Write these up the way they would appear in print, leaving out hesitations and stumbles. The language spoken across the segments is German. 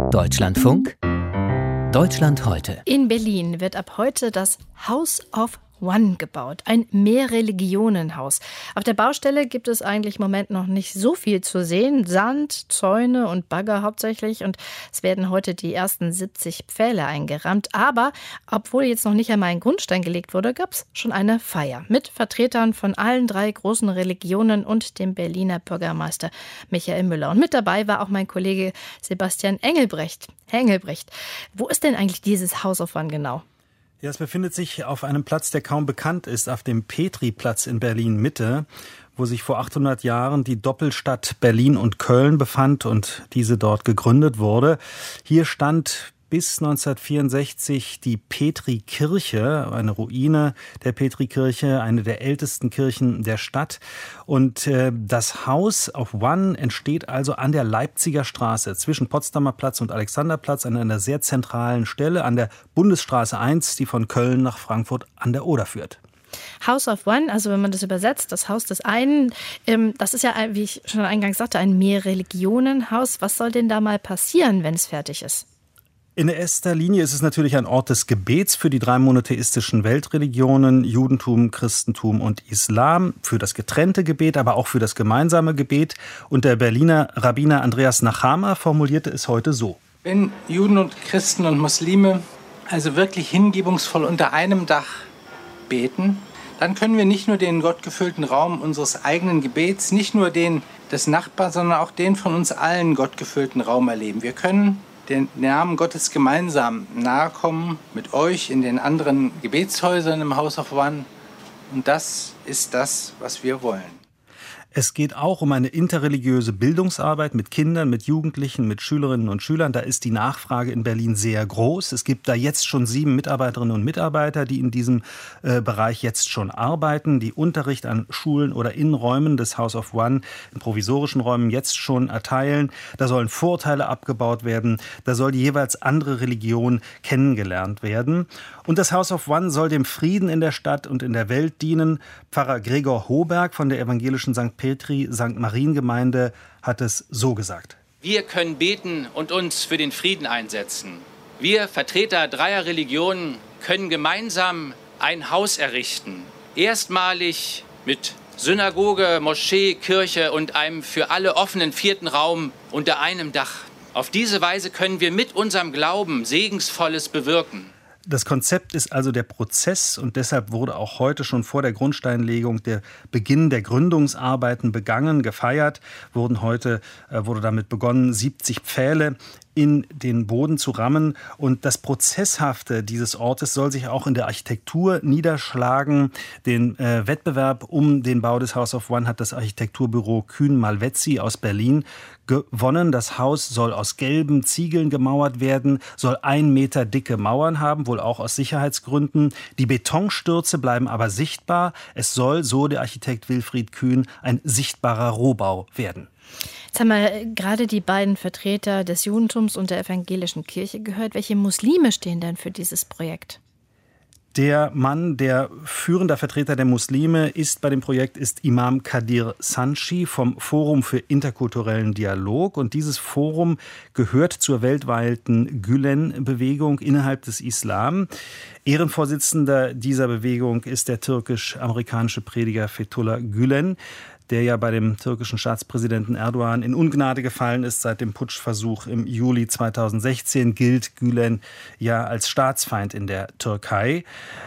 Deutschlandfunk, Deutschland heute. In Berlin wird ab heute das House of One gebaut, ein Mehrreligionenhaus. Auf der Baustelle gibt es eigentlich im Moment noch nicht so viel zu sehen. Sand, Zäune und Bagger hauptsächlich. Und es werden heute die ersten 70 Pfähle eingerammt. Aber obwohl jetzt noch nicht einmal ein Grundstein gelegt wurde, gab es schon eine Feier mit Vertretern von allen 3 großen Religionen und dem Berliner Bürgermeister Michael Müller. Und mit dabei war auch mein Kollege Sebastian Engelbrecht. Herr Engelbrecht, wo ist denn eigentlich dieses House of One genau? Ja, es befindet sich auf einem Platz, der kaum bekannt ist, auf dem Petri-Platz in Berlin-Mitte, wo sich vor 800 Jahren die Doppelstadt Berlin und Köln befand und diese dort gegründet wurde. Hier stand bis 1964 die Petri-Kirche, eine Ruine der Petri-Kirche, eine der ältesten Kirchen der Stadt. Und das House of One entsteht also an der Leipziger Straße zwischen Potsdamer Platz und Alexanderplatz an einer sehr zentralen Stelle an der Bundesstraße 1, die von Köln nach Frankfurt an der Oder führt. House of One, also wenn man das übersetzt, das Haus des einen, das ist ja, wie ich schon eingangs sagte, ein Mehrreligionenhaus. Was soll denn da mal passieren, wenn es fertig ist? In erster Linie ist es natürlich ein Ort des Gebets für die 3 monotheistischen Weltreligionen, Judentum, Christentum und Islam, für das getrennte Gebet, aber auch für das gemeinsame Gebet. Und der Berliner Rabbiner Andreas Nachama formulierte es heute so: Wenn Juden und Christen und Muslime also wirklich hingebungsvoll unter einem Dach beten, dann können wir nicht nur den gottgefüllten Raum unseres eigenen Gebets, nicht nur den des Nachbarn, sondern auch den von uns allen gottgefüllten Raum erleben. Wir können den Namen Gottes gemeinsam nahe kommen mit euch in den anderen Gebetshäusern im House of One. Und das ist das, was wir wollen. Es geht auch um eine interreligiöse Bildungsarbeit mit Kindern, mit Jugendlichen, mit Schülerinnen und Schülern. Da ist die Nachfrage in Berlin sehr groß. Es gibt da jetzt schon 7 Mitarbeiterinnen und Mitarbeiter, die in diesem Bereich jetzt schon arbeiten, die Unterricht an Schulen oder in Räumen des House of One, in provisorischen Räumen jetzt schon erteilen. Da sollen Vorurteile abgebaut werden. Da soll die jeweils andere Religion kennengelernt werden. Und das House of One soll dem Frieden in der Stadt und in der Welt dienen. Pfarrer Gregor Hoberg von der evangelischen St. Petri-St. Mariengemeinde hat es so gesagt: Wir können beten und uns für den Frieden einsetzen. Wir, Vertreter 3 Religionen, können gemeinsam ein Haus errichten. Erstmalig mit Synagoge, Moschee, Kirche und einem für alle offenen 4. Raum unter einem Dach. Auf diese Weise können wir mit unserem Glauben Segensvolles bewirken. Das Konzept ist also der Prozess und deshalb wurde auch heute schon vor der Grundsteinlegung der Beginn der Gründungsarbeiten begangen, gefeiert. Wurde damit begonnen, 70 Pfähle in den Boden zu rammen. Und das Prozesshafte dieses Ortes soll sich auch in der Architektur niederschlagen. Den Wettbewerb um den Bau des House of One hat das Architekturbüro Kühn-Malvezzi aus Berlin gewonnen. Das Haus soll aus gelben Ziegeln gemauert werden, soll 1 Meter dicke Mauern haben, wohl auch aus Sicherheitsgründen. Die Betonstürze bleiben aber sichtbar. Es soll, so der Architekt Wilfried Kühn, ein sichtbarer Rohbau werden. Jetzt haben wir gerade die beiden Vertreter des Judentums und der evangelischen Kirche gehört. Welche Muslime stehen denn für dieses Projekt? Der Mann, der führender Vertreter der Muslime ist bei dem Projekt, ist Imam Kadir Sanchi vom Forum für interkulturellen Dialog. Und dieses Forum gehört zur weltweiten Gülen-Bewegung innerhalb des Islam. Ehrenvorsitzender dieser Bewegung ist der türkisch-amerikanische Prediger Fethullah Gülen, der ja bei dem türkischen Staatspräsidenten Erdogan in Ungnade gefallen ist. Seit dem Putschversuch im Juli 2016 gilt Gülen ja als Staatsfeind in der Türkei.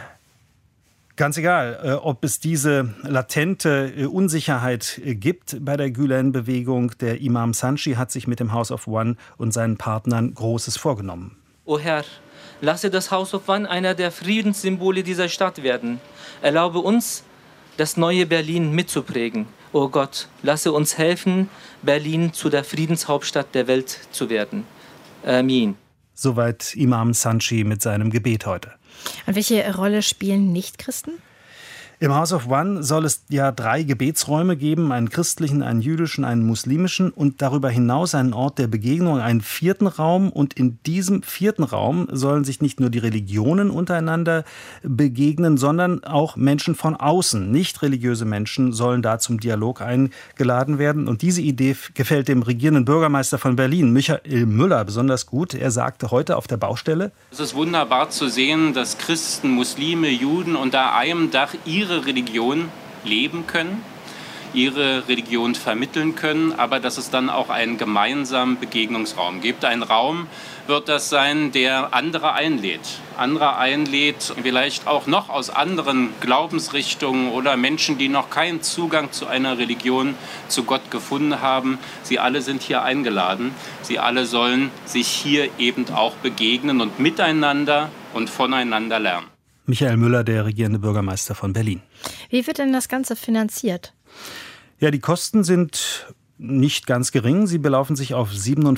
Ganz egal, ob es diese latente Unsicherheit gibt bei der Gülen-Bewegung, der Imam Sanchi hat sich mit dem House of One und seinen Partnern Großes vorgenommen. O Herr, lasse das House of One einer der Friedenssymbole dieser Stadt werden. Erlaube uns, das neue Berlin mitzuprägen. O Gott, lasse uns helfen, Berlin zu der Friedenshauptstadt der Welt zu werden. Amen. Soweit Imam Sanchi mit seinem Gebet heute. Und welche Rolle spielen Nichtchristen? Im House of One soll es ja 3 Gebetsräume geben, einen christlichen, einen jüdischen, einen muslimischen und darüber hinaus einen Ort der Begegnung, einen 4. Raum. Und in diesem 4. Raum sollen sich nicht nur die Religionen untereinander begegnen, sondern auch Menschen von außen. Nicht religiöse Menschen sollen da zum Dialog eingeladen werden. Und diese Idee gefällt dem regierenden Bürgermeister von Berlin, Michael Müller, besonders gut. Er sagte heute auf der Baustelle: Es ist wunderbar zu sehen, dass Christen, Muslime, Juden unter einem Dach ihre Religion leben können, ihre Religion vermitteln können, aber dass es dann auch einen gemeinsamen Begegnungsraum gibt. Ein Raum wird das sein, der andere einlädt. Andere einlädt, vielleicht auch noch aus anderen Glaubensrichtungen oder Menschen, die noch keinen Zugang zu einer Religion, zu Gott gefunden haben. Sie alle sind hier eingeladen. Sie alle sollen sich hier eben auch begegnen und miteinander und voneinander lernen. Michael Müller, der regierende Bürgermeister von Berlin. Wie wird denn das Ganze finanziert? Ja, die Kosten sind nicht ganz gering. Sie belaufen sich auf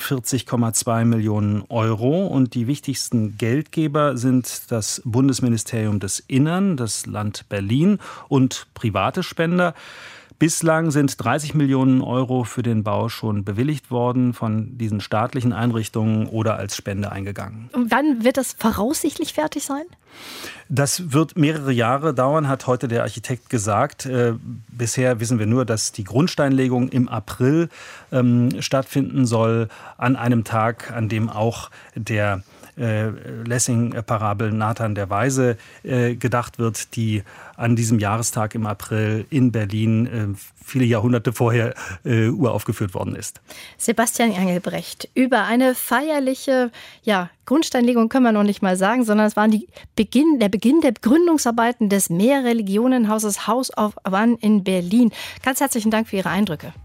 47,2 Millionen Euro. Und die wichtigsten Geldgeber sind das Bundesministerium des Innern, das Land Berlin und private Spender. Bislang sind 30 Millionen Euro für den Bau schon bewilligt worden, von diesen staatlichen Einrichtungen oder als Spende eingegangen. Und wann wird das voraussichtlich fertig sein? Das wird mehrere Jahre dauern, hat heute der Architekt gesagt. Bisher wissen wir nur, dass die Grundsteinlegung im April stattfinden soll, an einem Tag, an dem auch der Lessing-Parabel Nathan der Weise gedacht wird, die an diesem Jahrestag im April in Berlin viele Jahrhunderte vorher uraufgeführt worden ist. Sebastian Engelbrecht, über eine feierliche Grundsteinlegung können wir noch nicht mal sagen, sondern es war der Beginn der Gründungsarbeiten des Mehrreligionenhauses House of One in Berlin. Ganz herzlichen Dank für Ihre Eindrücke.